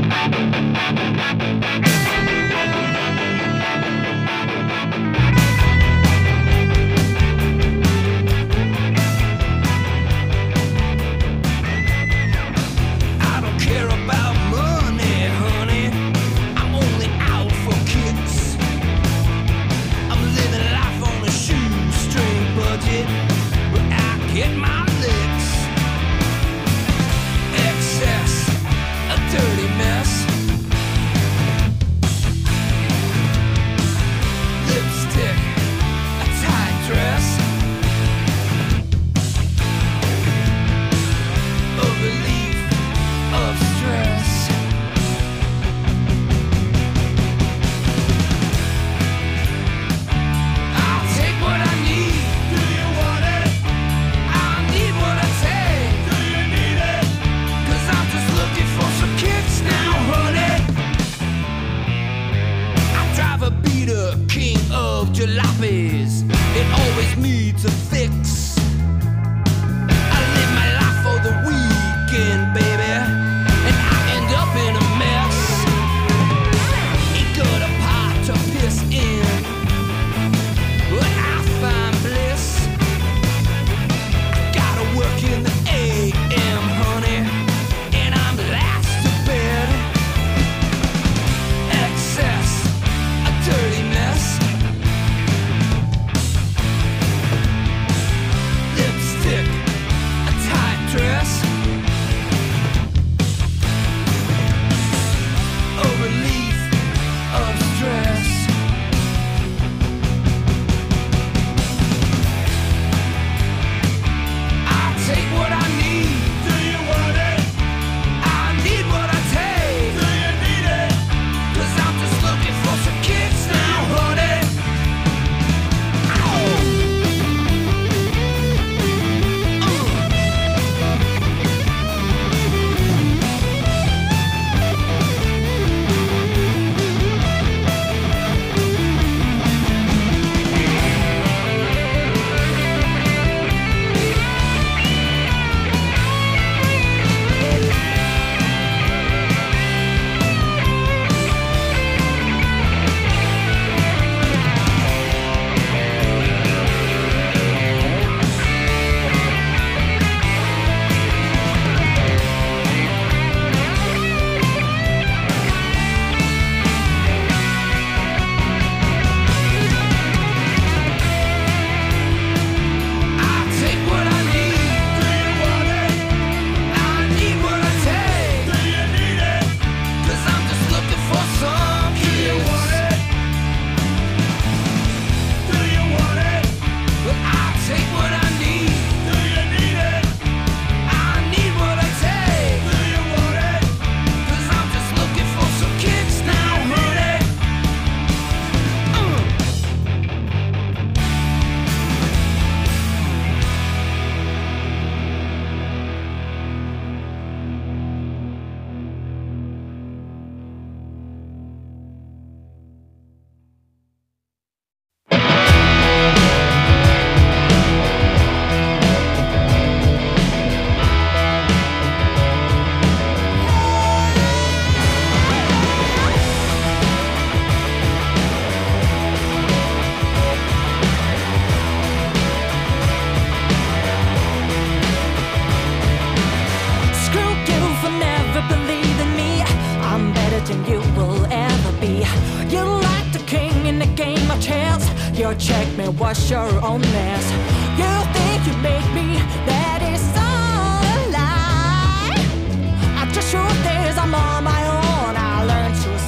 your checkmate was your own mess. You think you make me, that is all a lie. The truth is I'm on my own, I learned to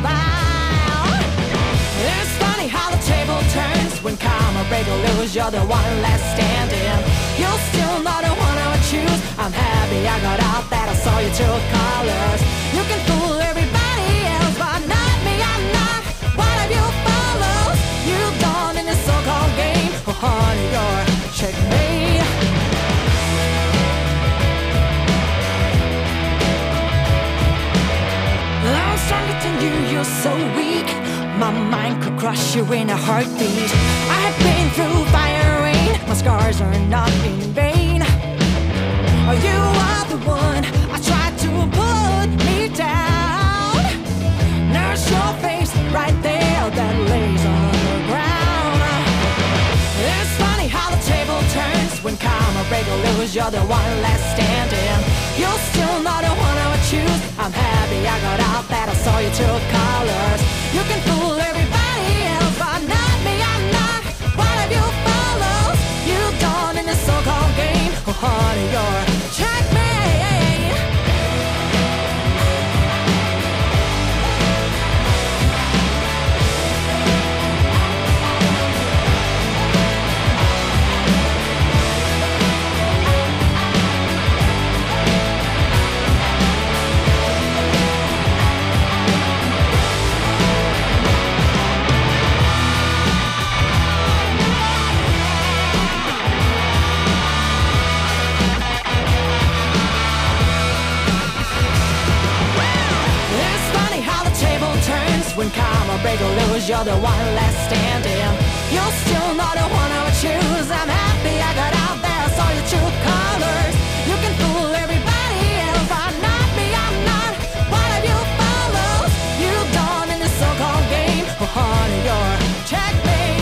survive. It's funny how the table turns when karma break or lose, you're the one left standing. You're still not the one I would choose. I'm happy I got out that I saw your true colors. You can fool everybody else, but not me, I'm not one of your followers. You've gone in this so-called game, oh honey, you're checkmate. I'm stronger than you, you're so weak. My mind could crush you in a heartbeat. I have been through fire and rain, my scars are not in vain. Oh, you are the one I tried to put me down. when karma break or lose, you're the one left standing. You're still not the one I would choose. I'm happy I got out that I saw your true colors. You can fool everybody else, but not me, I'm not one of your followers. You've done in this so-called game, oh honey, you're checkmate. When karma break or lose, you're the one left standing. You're still not the one I would choose. I'm happy I got out there, saw your true colors. You can fool everybody else, but not me, I'm not one of your followers. You're done in this so-called game, oh honey, you're checkmate.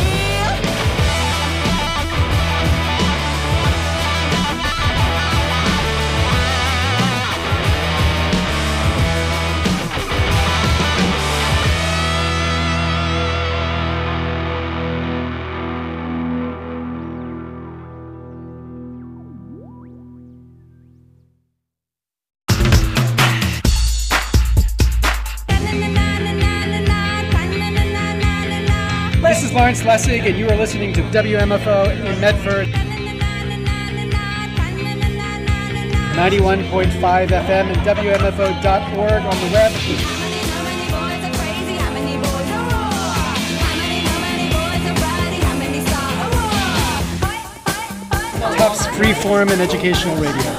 This is Lawrence Lessig, and you are listening to WMFO in Medford. 91.5 FM and WMFO.org on the web. Tufts Freeform and Educational Radio.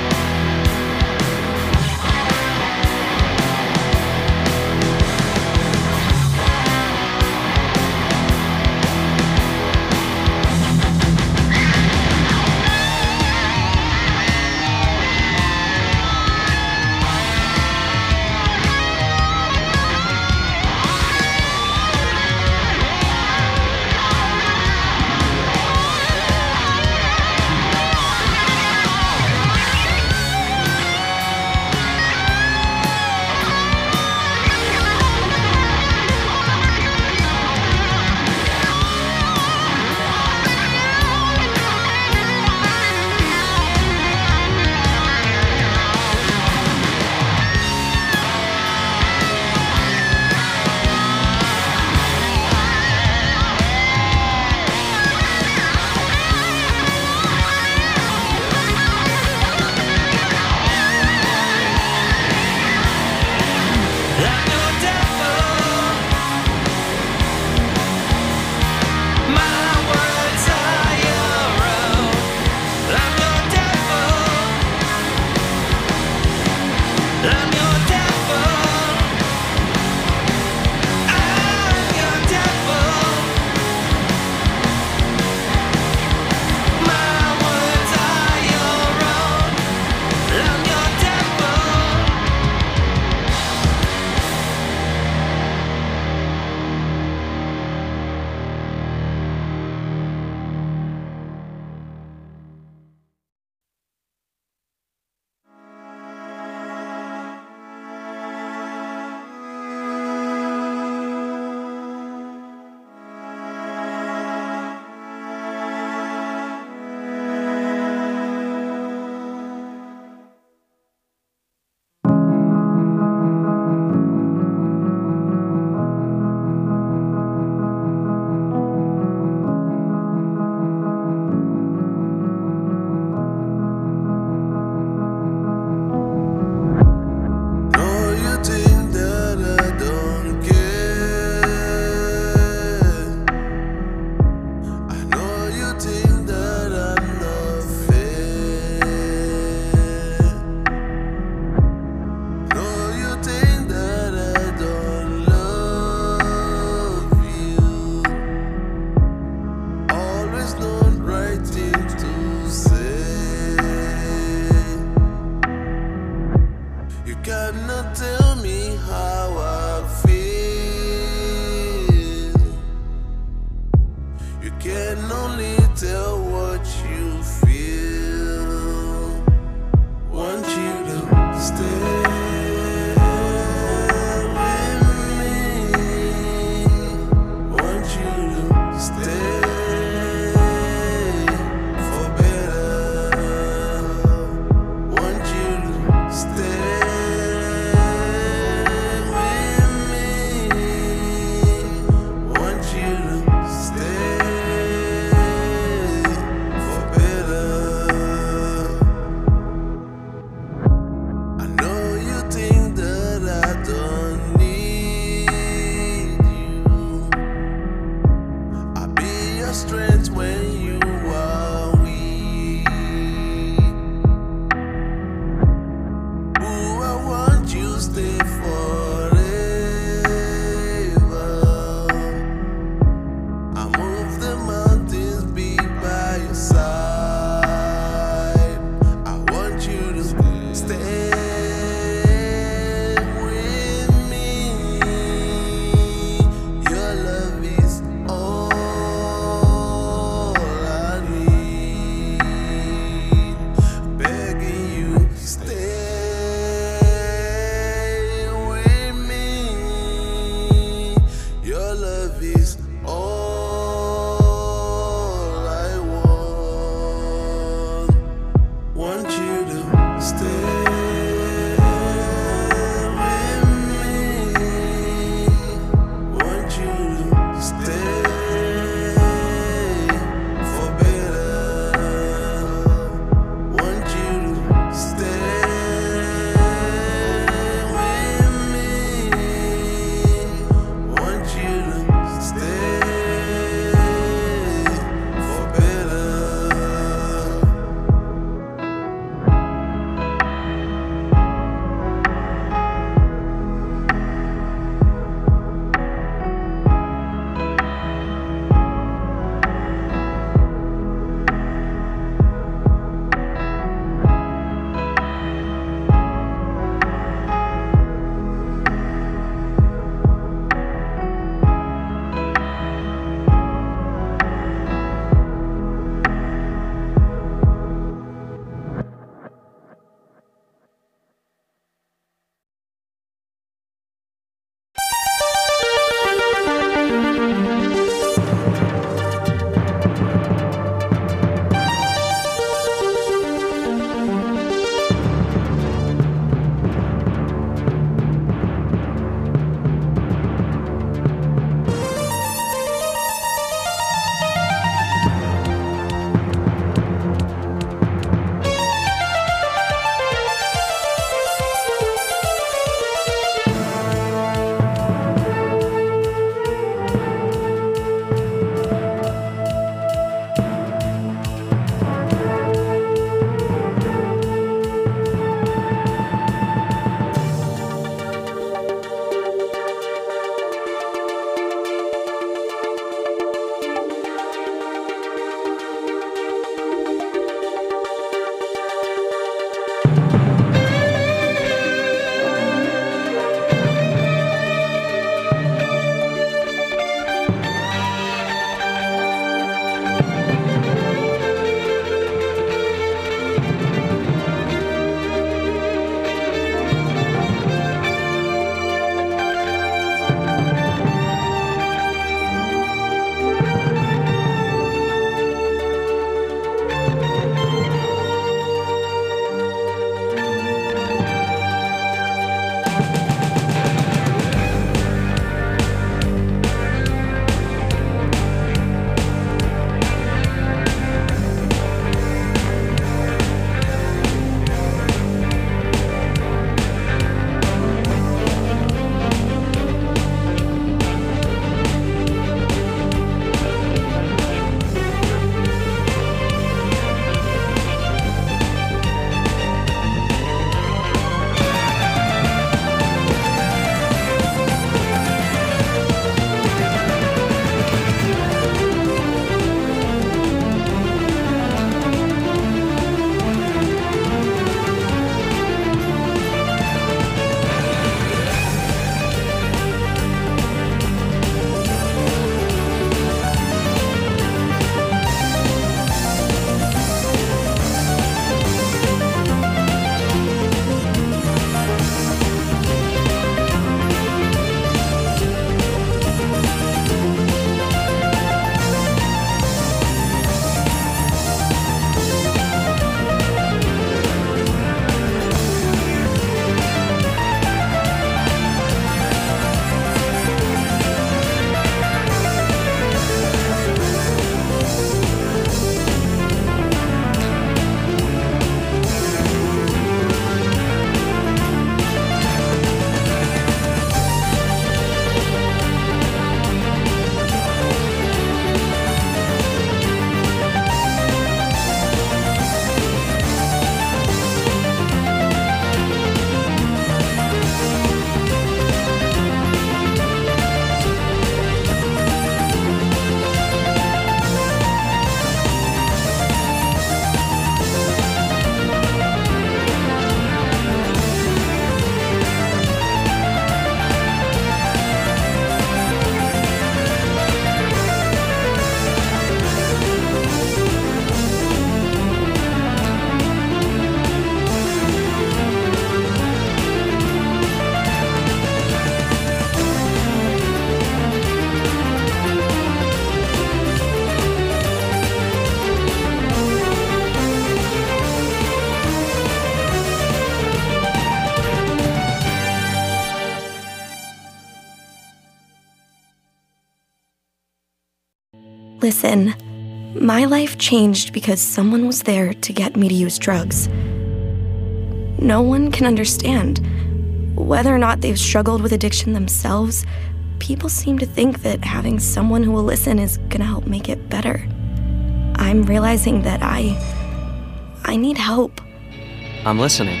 Listen, my life changed because someone was there to get me to use drugs. No one can understand. Whether or not they've struggled with addiction themselves, people seem to think that having someone who will listen is gonna help make it better. I'm realizing that I need help. I'm listening.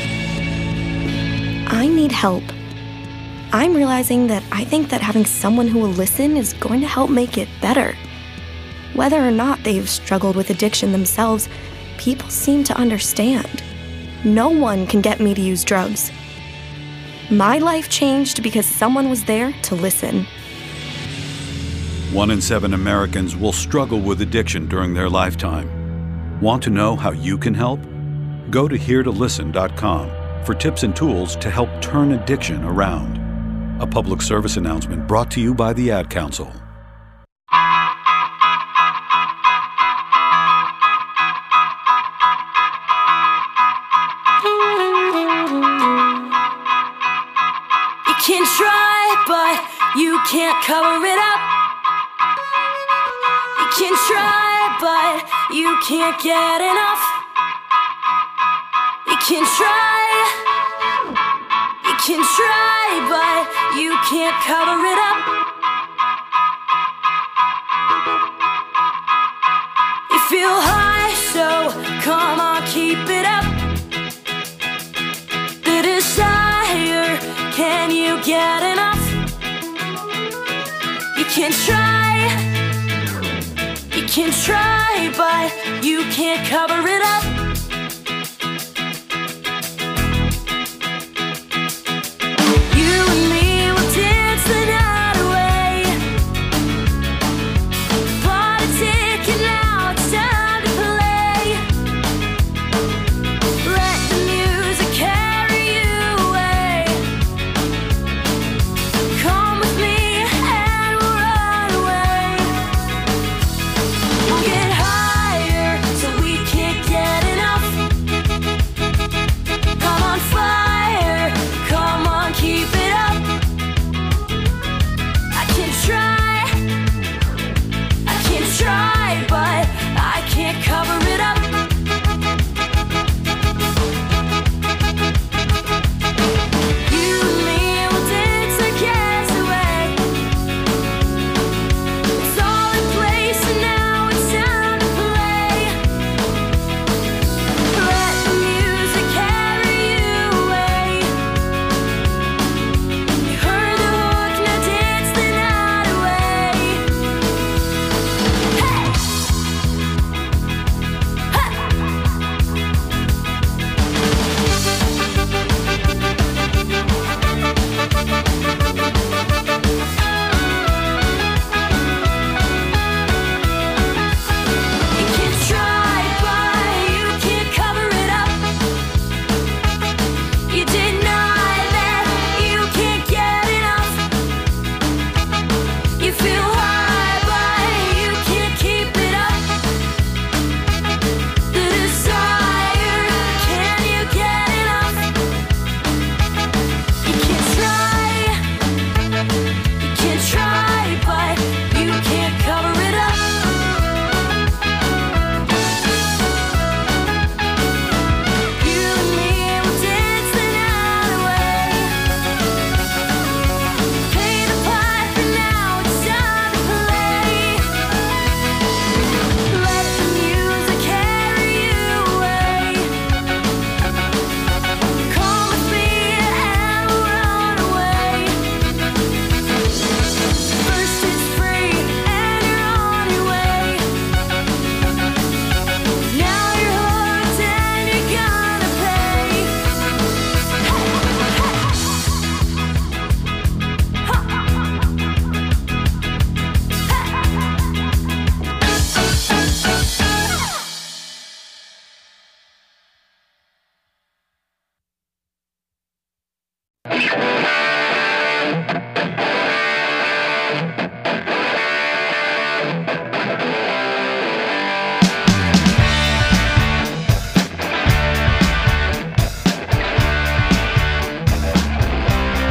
I need help. I'm realizing that I think that having someone who will listen is going to help make it better. Whether or not they've struggled with addiction themselves, people seem to understand. No one can get me to use drugs. My life changed because someone was there to listen. 1 in 7 Americans will struggle with addiction during their lifetime. Want to know how you can help? Go to heretolisten.com for tips and tools to help turn addiction around. A public service announcement brought to you by the Ad Council. You can try, but you can't cover it up. You can try, but you can't get enough. You can try, but you can't cover it up. You feel high, so come on, keep it up. The desire, can you get enough? You can try, but you can't cover it up.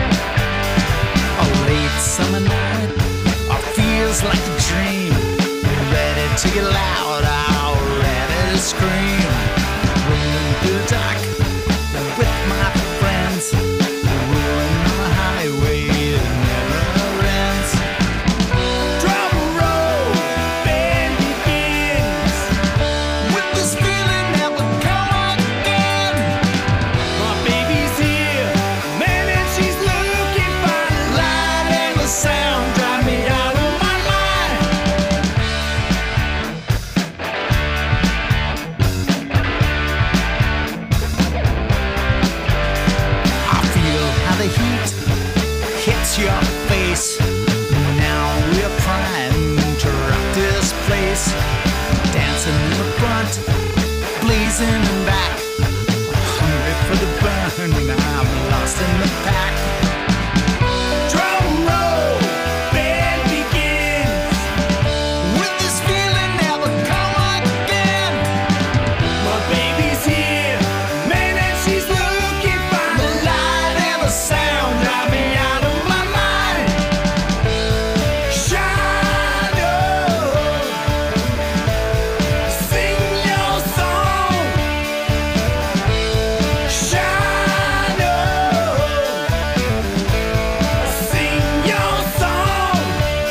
Summer night, feels like a dream. to get loud, I'm ready to scream. Rolling through the dark with my friends, rolling on the highway that never ends. Drum roll, band begins, with this feeling that will come again. My baby's here, man, and she's looking fine. The light and the sound drive me out of my mind. I feel how the heat hits your face. Now we're primed to rock this place. Dancing in the front, blazing in back. Hungry for the burn, I'm lost in the pack. Drum roll, band begins, with this feeling never come again. My baby's here, man, and she's looking fine. The light and the sound drive me out of my mind. Shine on, sing your song. Shine on, sing your song.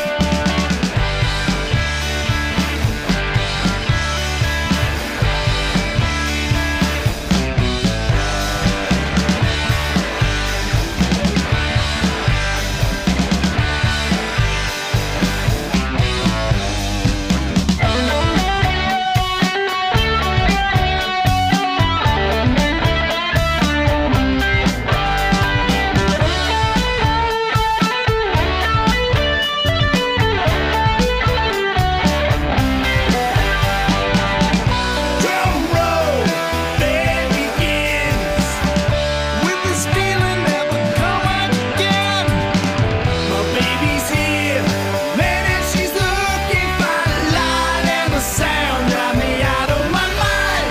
Drum roll, band begins, with this feeling never come again. My baby's here, man, and she's looking fine. The light and the sound drive me out of my mind.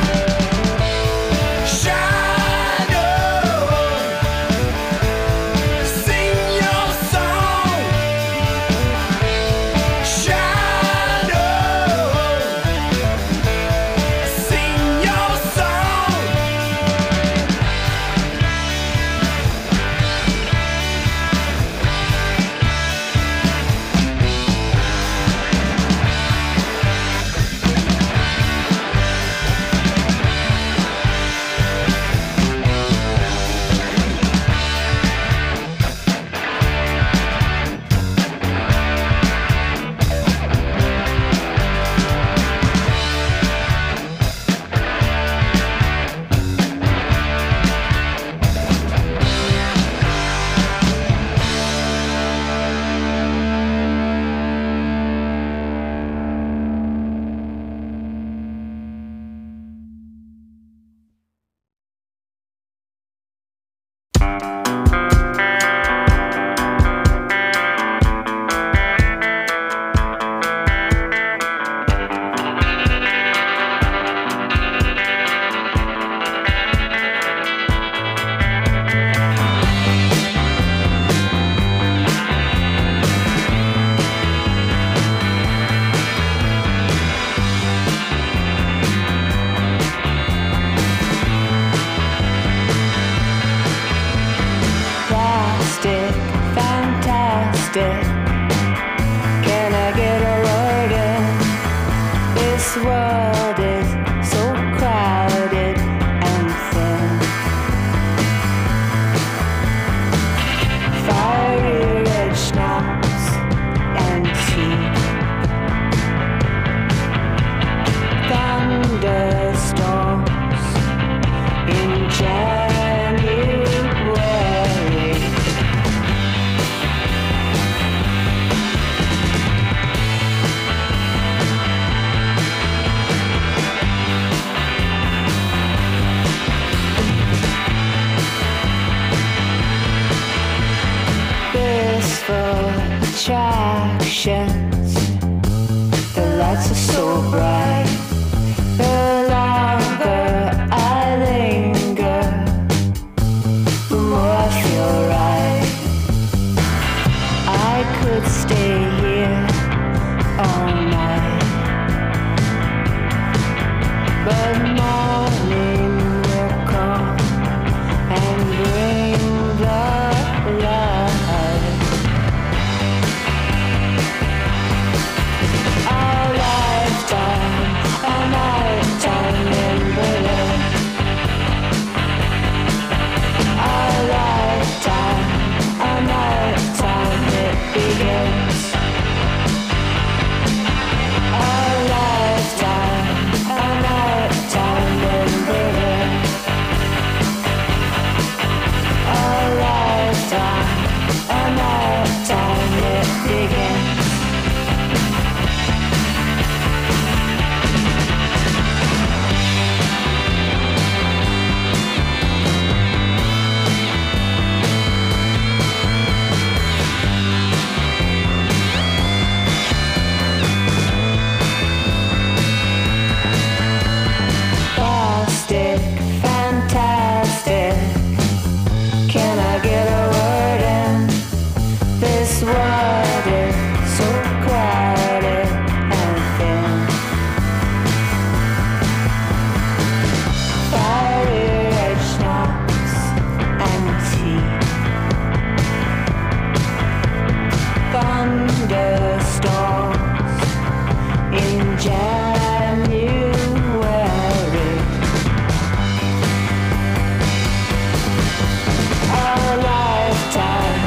Shine on, sing your song. Shine on, sing your song. Plastic, fantastic. Can I get a word in? This world is so crowded and thin. Fiery red schnapps and tea. Thunderstorms in January. Blissful attractions. The lights are so bright. The longer I linger, the more I feel right. I could stay here all night. but morning will come and bring the light. A lifetime, a lifetime in Berlin. A lifetime, it begins. A lifetime in Berlin. A lifetime, it begins. Plastic, fantastic. Can I get a word in? This world is so crowded and thin. Fiery schnapps and tea. Thunderstorms in January. A lifetime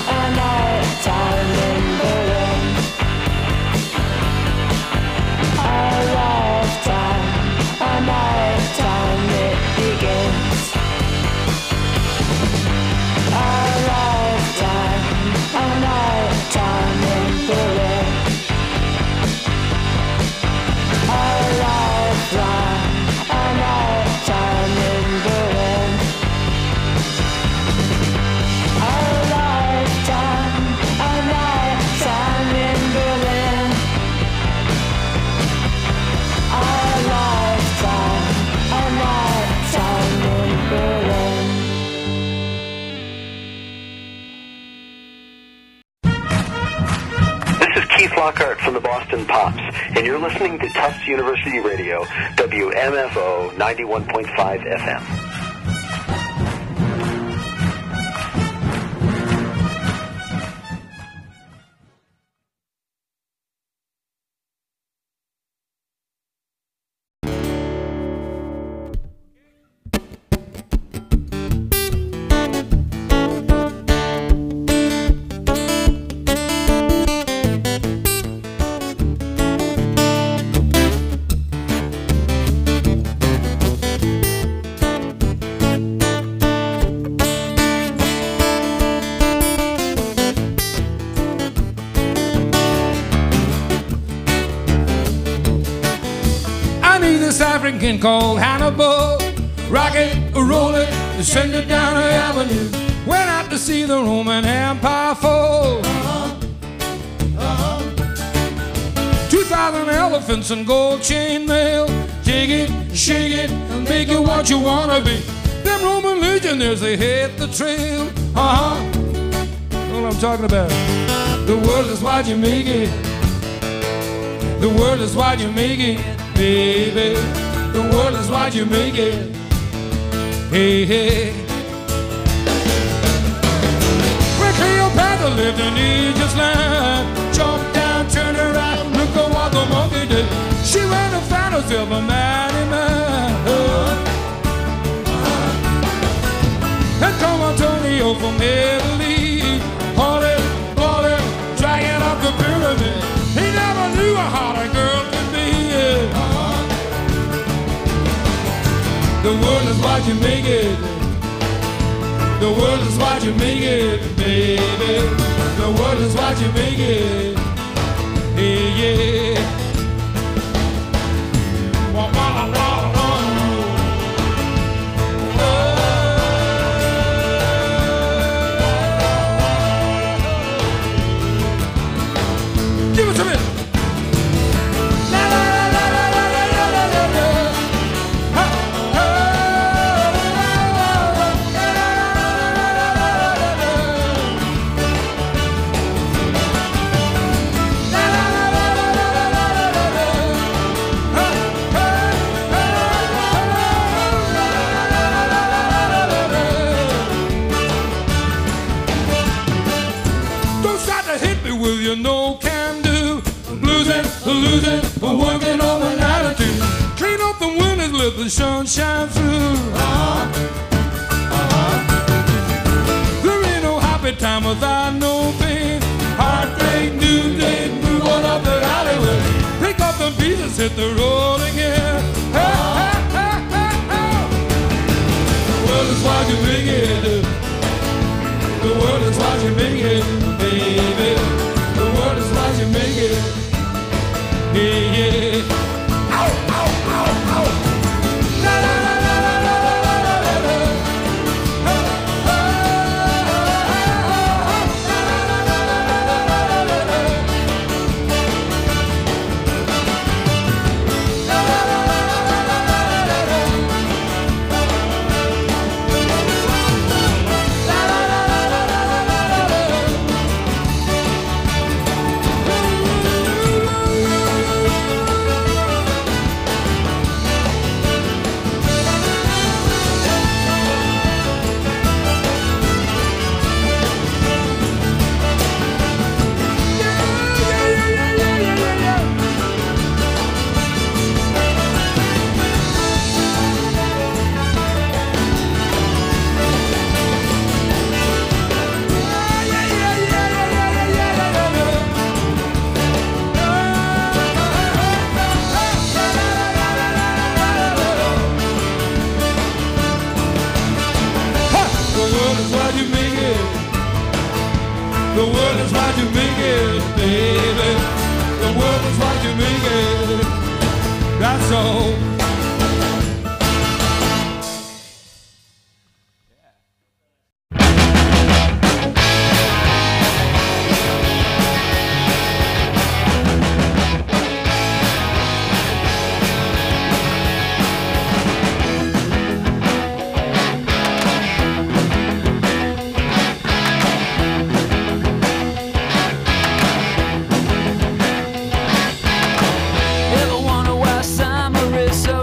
in Berlin. A lifetime, it begins. A lifetime in Berlin. A lifetime in Berlin. A lifetime in Berlin. A lifetime in Berlin. This is Keith Lockhart from the Boston Pops, and you're listening to Tufts University Radio, WMFO 91.5 FM. African called Hannibal, rock it, roll it, send it down the avenue. Went out to see the Roman Empire fall. 2,000 elephants and gold chain mail. Shake it, and make it what you wanna be. Them Roman legionnaires, they hate the trail. Know what I'm talking about? The world is what you make it. The world is what you make it, baby. The world is what you make it. Hey, hey. Where Cleopatra lived in Egypt's land. Jump down, turn around, look at what the monkey did. She ran a fantasy of a mighty man. And Tom Antonio from Italy, Holly, dragging up the pyramid. He never knew how a girl could be. The world is what you make it. The world is what you make it, baby. The world is what you make it. Hey, yeah. Wah, wah, wah, wah. Give it to me. Don't start to hit me with your no can do. Losing, working on an attitude. Clean up the windows, let the sun shine through. There ain't no happy time without no pain. Heartbreak, new day, move on up the alleyway. Pick up the pieces, hit the road again. The world is watching me get. The world is watching me get, baby. The world is watching me get. Yeah, yeah. Ow, ow, ow, ow. La la la la la la la la la. The world is what you make it, baby. The world is what you make it. That's all. Ever wanna wear summer is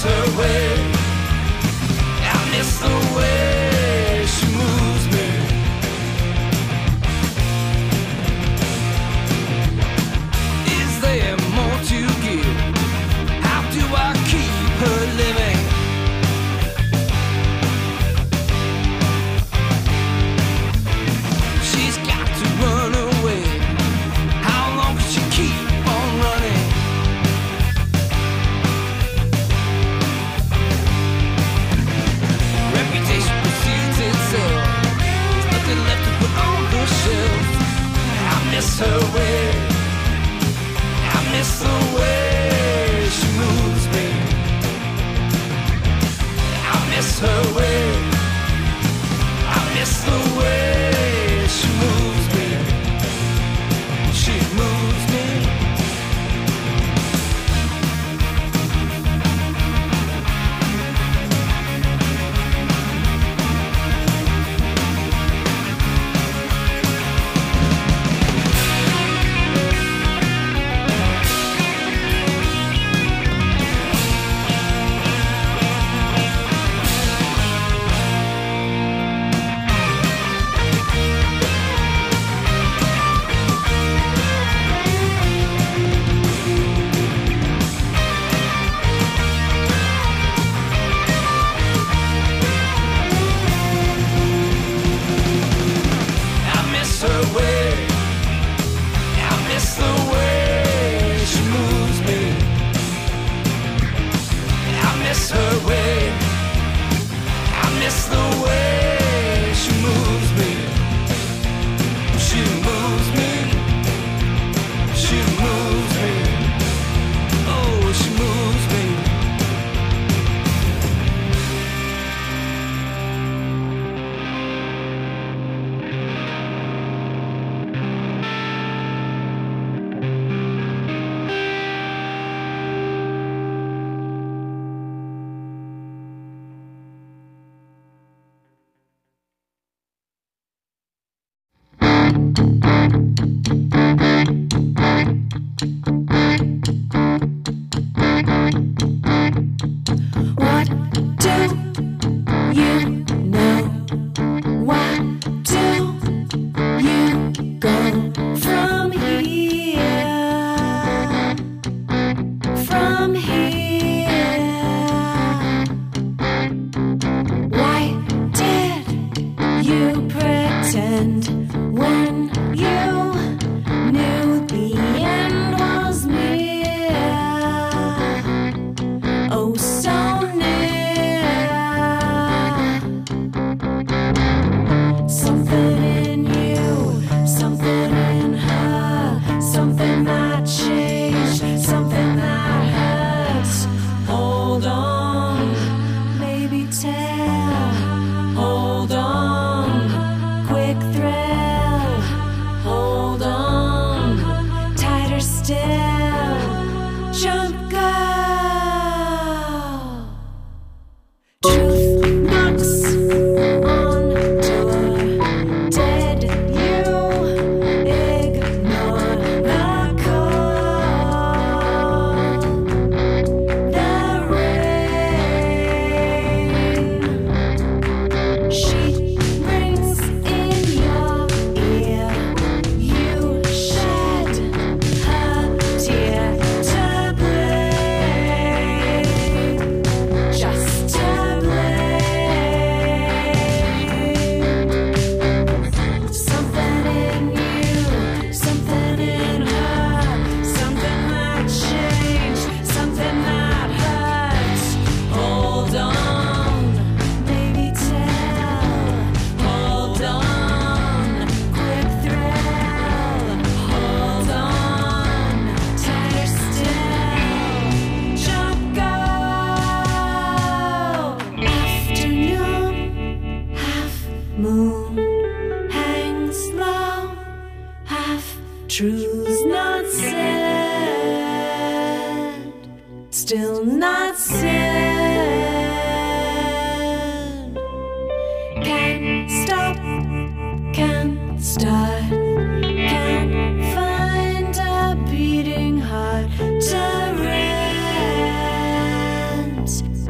her way. I miss the way she moves me. Is there more to give? How do I keep her living? She's got to run away. How long can she keep on running? Reputation precedes itself. There's nothing left to put on the shelf. I miss her way. I miss the way she moves me. I miss her way. I miss the way she moves me. She moves me. I miss her way. I miss the way she moves me. I miss her way. I miss the way she moves me. She moves me. She moves me. Oh, she moves me. What do you know? Why do you go from here? From here? Why did you pretend when you knew the end was near? Oh, so near. Something in you, something in her, something that changed, something that hurts. Hold on, baby, tell. Hold on, quick thrill. Hold on, tighter still. Jump, go. Truth knocks on door. Did you ignore the call? The rain. She rings in your ear. You shed her tear to blame. Just to blame. Something in you, something in her, something that changed, something that hurts. Hold on, baby, tell. Hold on, quick thrill. Hold on, tighter still. Jump, go. Afternoon, half moon, hangs low, half truths not said, still not said. Can't stop, can't start, can't find a beating heart to rent.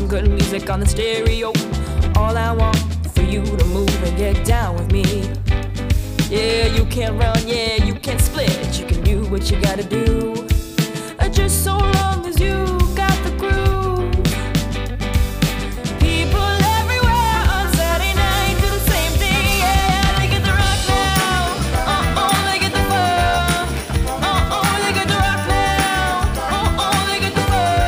some good music on the stereo. All I want for you to move and get down with me. Yeah, you can run, yeah, you can split. You can do what you gotta do. Just so long as you got the groove. People everywhere on Saturday night do the same thing. Yeah, they get the rock now. They get the funk. They get the rock now. They get the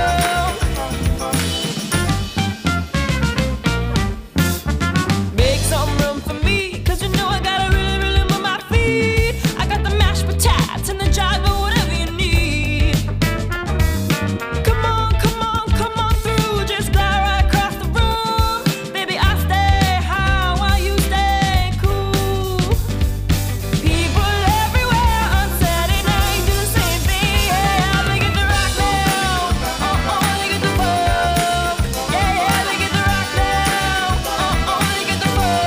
funk. Make some room for me, 'cause you know I gotta really move my feet. I got the mashed potatoes and the jive, but whatever you need. Come on through, just glide right across the room. Baby, I stay high while you stay cool. People everywhere on Saturday night do the same thing. Yeah, they get the rock now. They get the funk. Yeah, they get the rock now. They get the funk.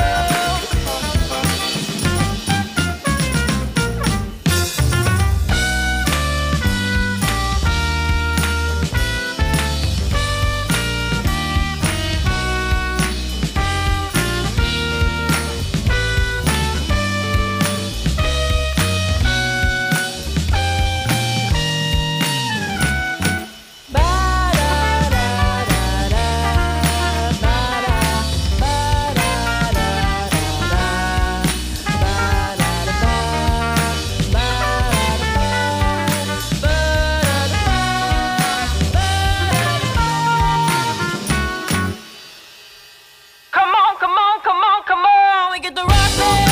Come on, we get the rock now.